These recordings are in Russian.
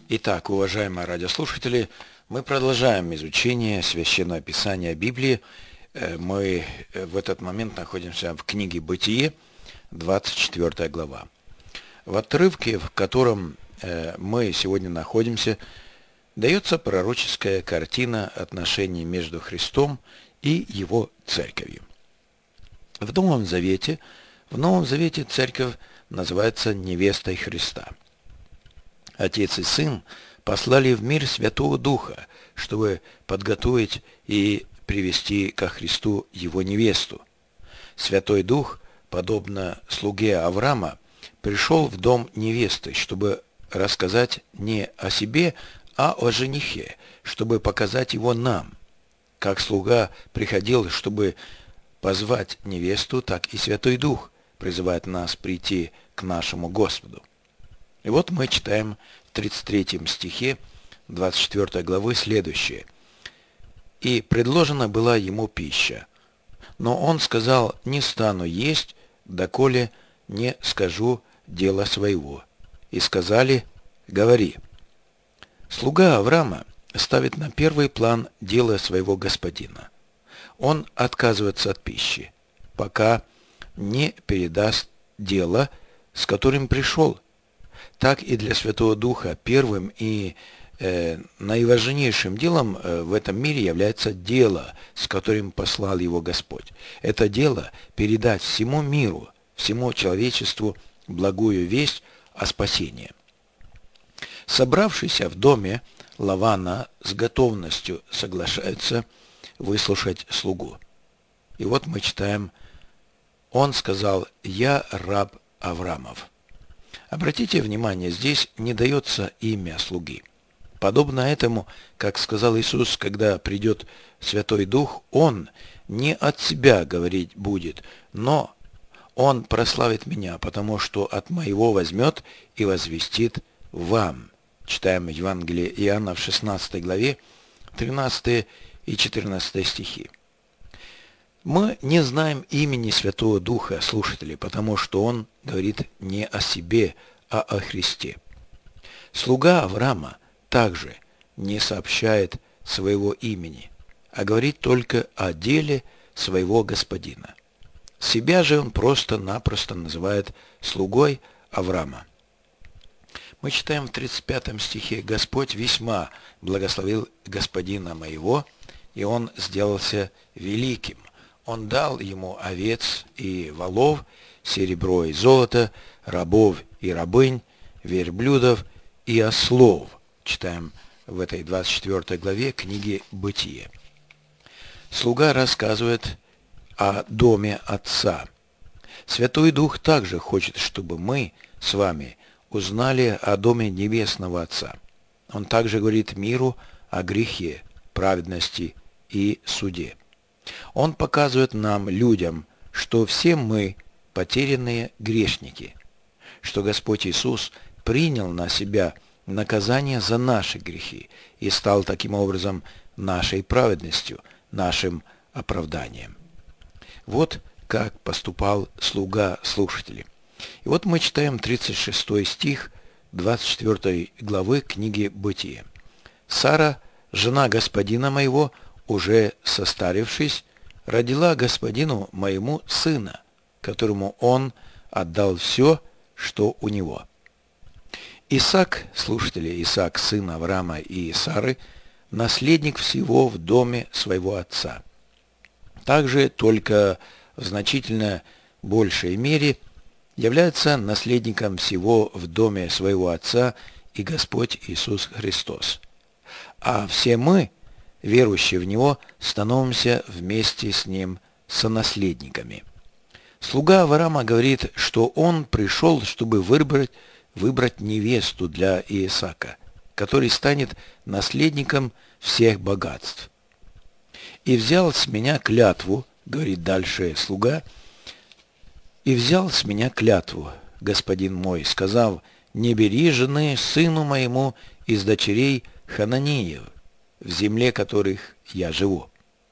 Итак, уважаемые радиослушатели, мы продолжаем изучение Священного Писания Библии. Мы в этот момент находимся в книге «Бытие», 24 глава. В отрывке, в котором мы сегодня находимся, дается пророческая картина отношений между Христом и Его Церковью. В Новом Завете Церковь называется невестой Христа. Отец и Сын послали в мир Святого Духа, чтобы подготовить и привести ко Христу Его невесту. Святой Дух, подобно слуге Авраама, пришел в дом невесты, чтобы рассказать не о себе, а о женихе, чтобы показать его нам. Как слуга приходил, чтобы позвать невесту, так и Святой Дух призывает нас прийти к нашему Господу. И вот мы читаем в 33 стихе 24 главы следующее. «И предложена была ему пища. Но он сказал: не стану есть, доколе не скажу дело своего. И сказали: говори». Слуга Авраама ставит на первый план дело своего господина. Он отказывается от пищи, пока не передаст дело, с которым пришел. Так и для Святого Духа первым и наиважнейшим делом в этом мире является дело, с которым послал его Господь. Это дело передать всему миру, всему человечеству благую весть о спасении. Собравшиеся в доме Лавана с готовностью соглашаются выслушать слугу. И вот мы читаем: «Он сказал: я раб Авраамов». Обратите внимание, здесь не дается имя слуги. Подобно этому, как сказал Иисус, когда придет Святой Дух, Он не от себя говорить будет, но Он прославит Меня, потому что от Моего возьмет и возвестит вам. Читаем Евангелие Иоанна в 16 главе, 13 и 14 стихи. Мы не знаем имени Святого Духа, слушатели, потому что Он говорит не о себе, а о Христе. Слуга Авраама также не сообщает своего имени, а говорит только о деле своего господина. Себя же он просто-напросто называет слугой Авраама. Мы читаем в 35 стихе: «Господь весьма благословил господина моего, и он сделался великим. Он дал ему овец и волов, серебро и золото, рабов и рабынь, верблюдов и ослов». Читаем в этой 24 главе книги «Бытие». Слуга рассказывает о доме Отца. Святой Дух также хочет, чтобы мы с вами узнали о доме Небесного Отца. Он также говорит миру о грехе, праведности и суде. Он показывает нам, людям, что все мы потерянные грешники, что Господь Иисус принял на себя наказание за наши грехи и стал таким образом нашей праведностью, нашим оправданием. Вот как поступал слуга слушателей. И вот мы читаем 36 стих 24 главы книги «Бытие». «Сара, жена господина моего, уже состарившись, родила господину моему сына, которому он отдал все, что у него». Исаак, слушатели, Исаак, сын Авраама и Сары, наследник всего в доме своего отца. Также только в значительно большей мере является наследником всего в доме своего Отца и Господь Иисус Христос. А все мы, верующие в Него, становимся вместе с Ним сонаследниками. Слуга Авраама говорит, что он пришел, чтобы выбрать невесту для Иисаака, который станет наследником всех богатств. «И взял с меня клятву», говорит дальше слуга, «и взял с меня клятву, господин мой, сказав: не бери жены сыну моему из дочерей Хананиев, в земле которых я живу».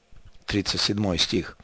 37 стих.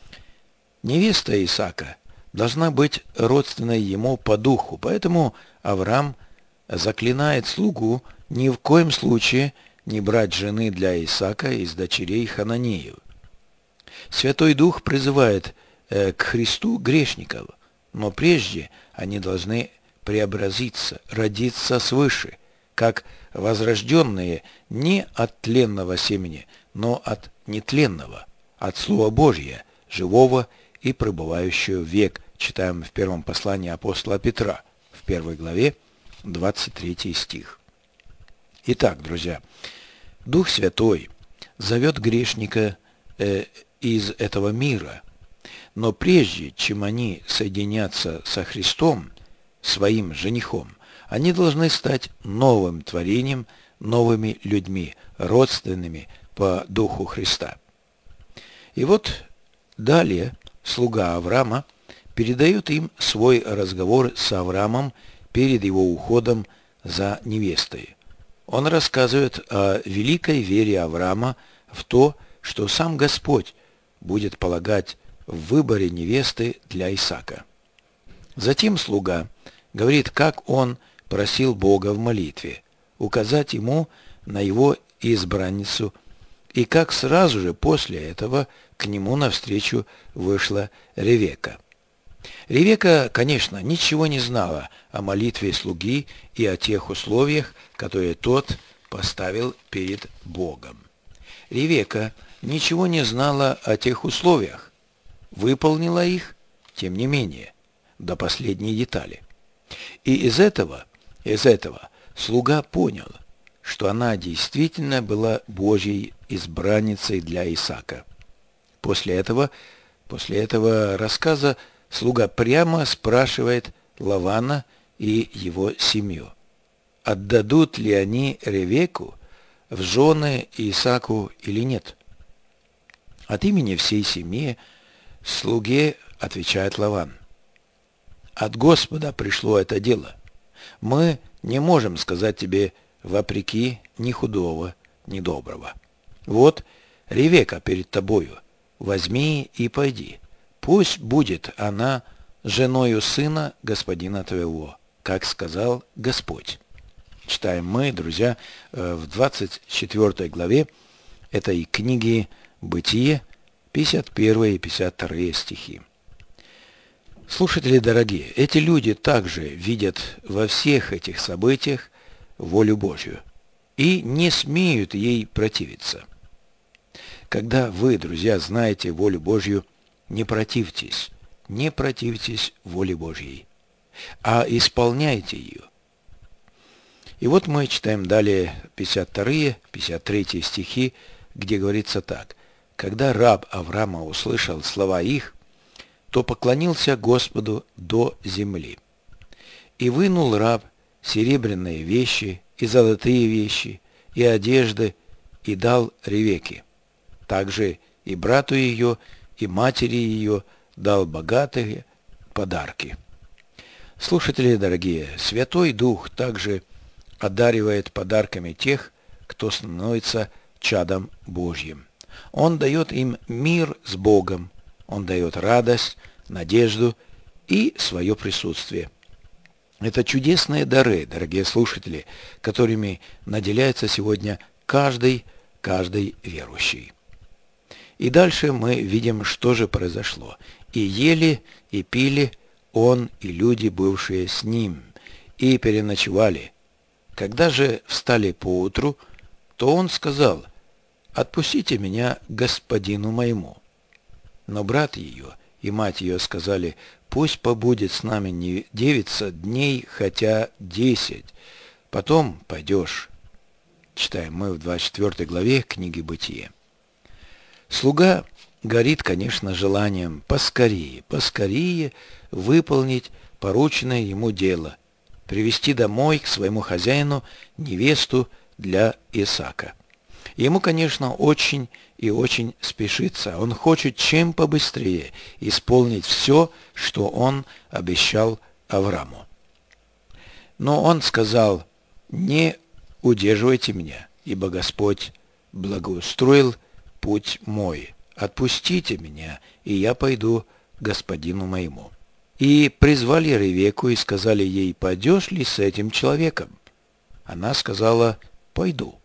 Невеста Исаака должна быть родственной ему по духу, поэтому Авраам заклинает слугу Ни в коем случае не брать жены для Исаака из дочерей Хананеев. Святой Дух призывает к Христу грешников, но прежде они должны преобразиться, родиться свыше, как возрожденные не от тленного семени, но от нетленного, от Слова Божия, живого и пребывающего век. Читаем в первом послании апостола Петра, в 1 главе, 23 стих. Итак, друзья, Дух Святой зовет грешника из этого мира, но прежде чем они соединятся со Христом, своим женихом, они должны стать новым творением, новыми людьми, родственными по Духу Христа. И вот далее слуга Авраама передает им свой разговор с Авраамом перед его уходом за невестой. Он рассказывает о великой вере Авраама в то, что сам Господь будет полагать в выборе невесты для Исаака. Затем слуга говорит, как он просил Бога в молитве указать ему на его избранницу, и как сразу же после этого к нему навстречу вышла Ревекка. Ревекка, конечно, ничего не знала о молитве слуги и о тех условиях, которые тот поставил перед Богом. Ревекка ничего не знала о тех условиях, выполнила их, тем не менее, до последней детали. И из этого слуга понял, что она действительно была Божьей избранницей для Исаака. После этого рассказа слуга прямо спрашивает Лавана и его семью, отдадут ли они Ревекку в жены Исааку или нет. От имени всей семьи слуге отвечает Лаван: от Господа пришло это дело. Мы не можем сказать тебе вопреки ни худого, ни доброго. Вот Ревекка перед тобою, возьми и пойди. Пусть будет она женою сына господина твоего, как сказал Господь. Читаем мы, друзья, в 24 главе этой книги «Бытие», 51 и 52 стихи. Слушатели дорогие, эти люди также видят во всех этих событиях волю Божью и не смеют ей противиться. Когда вы, друзья, знаете волю Божью, не противьтесь воле Божьей, а исполняйте ее. И вот мы читаем далее 52-53 стихи, где говорится так: «Когда раб Авраама услышал слова их, то поклонился Господу до земли. И вынул раб серебряные вещи, и золотые вещи, и одежды, и дал Ревекке. Также и брату ее, и матери ее дал богатые подарки». Слушатели дорогие, Святой Дух также одаривает подарками тех, кто становится чадом Божьим. Он дает им мир с Богом, Он дает радость, надежду и свое присутствие. Это чудесные дары, дорогие слушатели, которыми наделяется сегодня каждый верующий. И дальше мы видим, что же произошло. «И ели, и пили он и люди, бывшие с ним, и переночевали. Когда же встали поутру, то он сказал: отпустите меня господину моему. Но брат ее и мать ее сказали: пусть побудет с нами не девица дней, хотя 10, потом пойдешь». Читаем мы в 24 главе книги «Бытие». Слуга горит, конечно, желанием поскорее выполнить порученное ему дело, привести домой к своему хозяину невесту для Исаака. Ему, конечно, очень и очень спешится. Он хочет чем побыстрее исполнить все, что он обещал Аврааму. Но он сказал: не удерживайте меня, ибо Господь благоустроил путь мой. Отпустите меня, и я пойду к господину моему. И призвали Ревекку и сказали ей: пойдешь ли с этим человеком? Она сказала: «Пойду».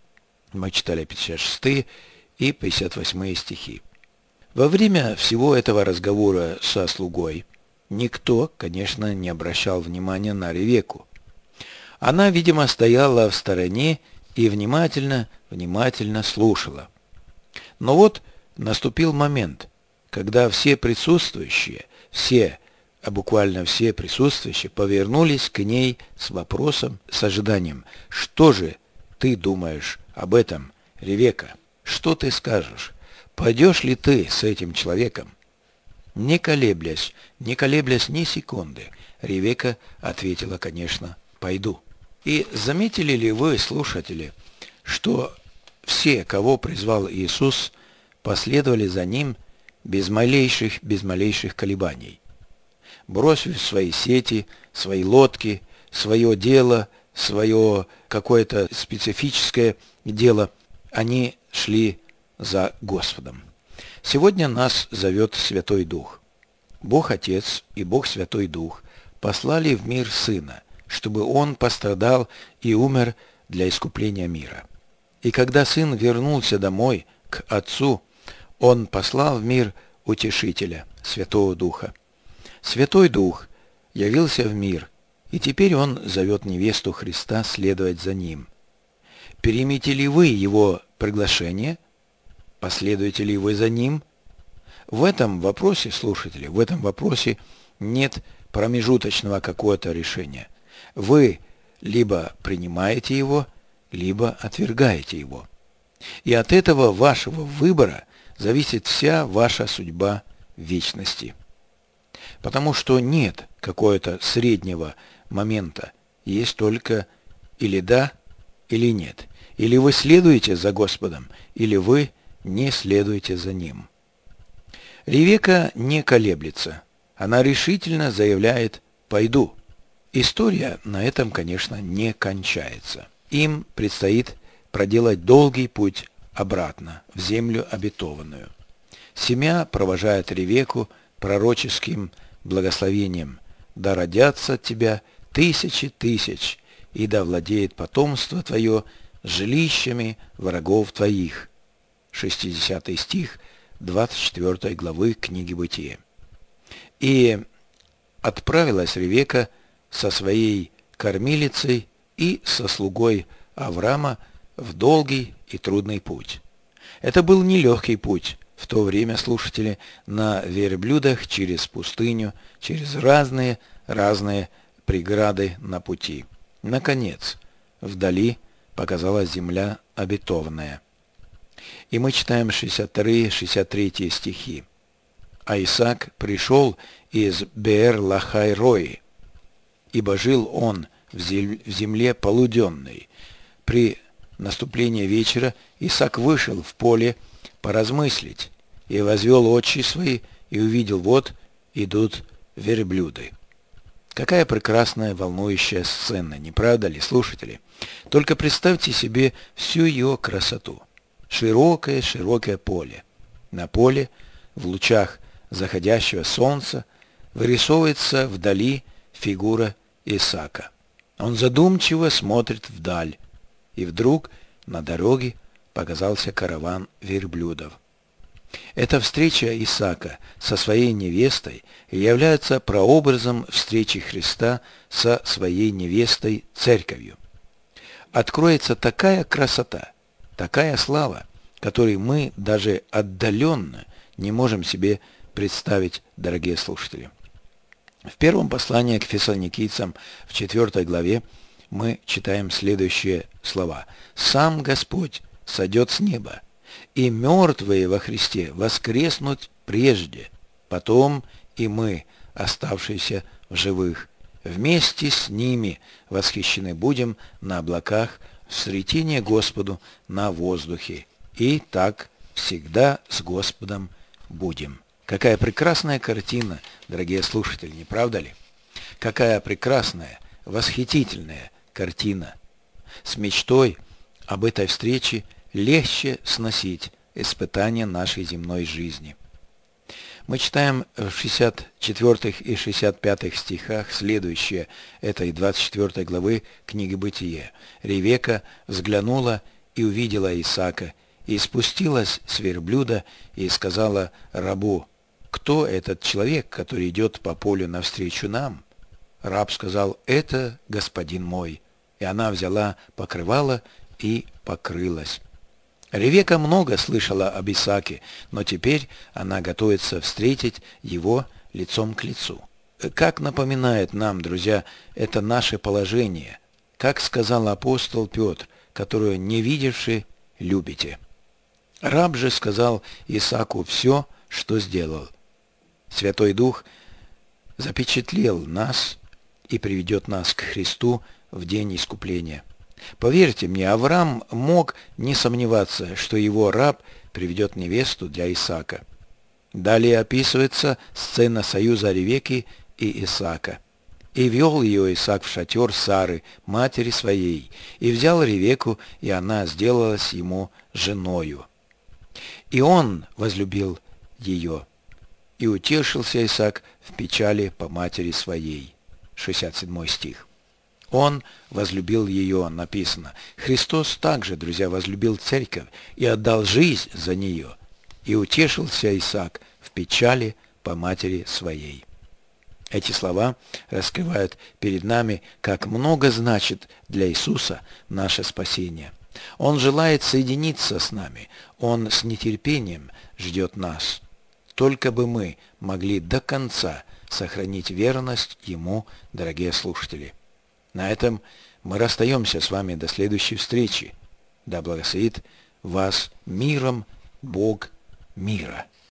Мы читали 56 и 58 стихи. Во время всего этого разговора со слугой никто, конечно, не обращал внимания на Ревекку. Она, видимо, стояла в стороне и внимательно слушала. Но вот наступил момент, когда все присутствующие, буквально все присутствующие повернулись к ней с вопросом, с ожиданием: «Что же ты думаешь об этом, Ревекка? Что ты скажешь? Пойдешь ли ты с этим человеком?» Не колеблясь ни секунды, Ревекка ответила: «Конечно, пойду». И заметили ли вы, слушатели, что все, кого призвал Иисус, последовали за Ним без малейших колебаний? Бросив свои сети, свои лодки, свое дело, свое какое-то специфическое дело, они шли за Господом. Сегодня нас зовет Святой Дух. Бог Отец и Бог Святой Дух послали в мир Сына, чтобы Он пострадал и умер для искупления мира. И когда Сын вернулся домой, к Отцу, Он послал в мир Утешителя, Святого Духа. Святой Дух явился в мир, и теперь Он зовет невесту Христа следовать за Ним. Примете ли вы Его приглашение? Последуете ли вы за Ним? В этом вопросе, слушатели, в этом вопросе нет промежуточного какого-то решения. Вы либо принимаете его, либо отвергаете его. И от этого вашего выбора зависит вся ваша судьба в вечности. Потому что нет какого-то среднего момента. Есть только или да, или нет. Или вы следуете за Господом, или вы не следуете за Ним. Ревекка не колеблется. Она решительно заявляет: «Пойду». История на этом, конечно, не кончается. Им предстоит проделать долгий путь обратно, в землю обетованную. Семья провожает Ревекку пророческим благословением: «Да родятся от тебя тысячи тысяч, и да владеет потомство твое жилищами врагов твоих». 60 стих 24 главы книги Бытия. И отправилась Ревекка со своей кормилицей и со слугой Авраама в долгий и трудный путь. Это был нелегкий путь в то время, слушатели, на верблюдах через пустыню, через разные преграды на пути. Наконец, вдали показалась земля обетованная. И мы читаем 62-63 стихи. «А Исаак пришел из Беэр-Лахай-Рои, ибо жил он в земле полуденной. При наступлении вечера Исаак вышел в поле поразмыслить, и возвел очи свои, и увидел: вот идут верблюды». Какая прекрасная, волнующая сцена, не правда ли, слушатели? Только представьте себе всю ее красоту. Широкое поле. На поле, в лучах заходящего солнца, вырисовывается вдали фигура Исаака. Он задумчиво смотрит вдаль, и вдруг на дороге показался караван верблюдов. Эта встреча Исаака со своей невестой является прообразом встречи Христа со своей невестой Церковью. Откроется такая красота, такая слава, которой мы даже отдаленно не можем себе представить, дорогие слушатели. В первом послании к фессалоникийцам в 4 главе мы читаем следующие слова: «Сам Господь сойдет с неба, и мертвые во Христе воскреснут прежде, потом и мы, оставшиеся в живых, вместе с ними восхищены будем на облаках в сретение Господу на воздухе, и так всегда с Господом будем». Какая прекрасная картина, дорогие слушатели, не правда ли? Какая прекрасная, восхитительная картина. С мечтой об этой встрече легче сносить испытания нашей земной жизни. Мы читаем в 64 и 65 стихах следующее этой 24 главы книги Бытие. Ревека взглянула и увидела Исаака, и спустилась с верблюда и сказала рабу: «Кто этот человек, который идет по полю навстречу нам?» Раб сказал: «Это господин мой». И она взяла покрывало и покрылась. Ревека много слышала об Исааке, но теперь она готовится встретить его лицом к лицу. Как напоминает нам, друзья, это наше положение, как сказал апостол Петр, которую не видевши любите. Раб же сказал Исааку все, что сделал. Святой Дух запечатлел нас и приведет нас к Христу в день искупления. Поверьте мне, Авраам мог не сомневаться, что его раб приведет невесту для Исаака. Далее описывается сцена союза Ревекки и Исаака. «И вел ее Исаак в шатер Сары, матери своей, и взял Ревекку, и она сделалась ему женою. И он возлюбил ее, и утешился Исаак в печали по матери своей». 67 стих. Он возлюбил ее, написано. Христос также, друзья, возлюбил церковь и отдал жизнь за нее. И утешился Исаак в печали по матери своей. Эти слова раскрывают перед нами, как много значит для Иисуса наше спасение. Он желает соединиться с нами. Он с нетерпением ждет нас. Только бы мы могли до конца сохранить верность Ему, дорогие слушатели. На этом мы расстаемся с вами до следующей встречи. Да благословит вас миром Бог мира.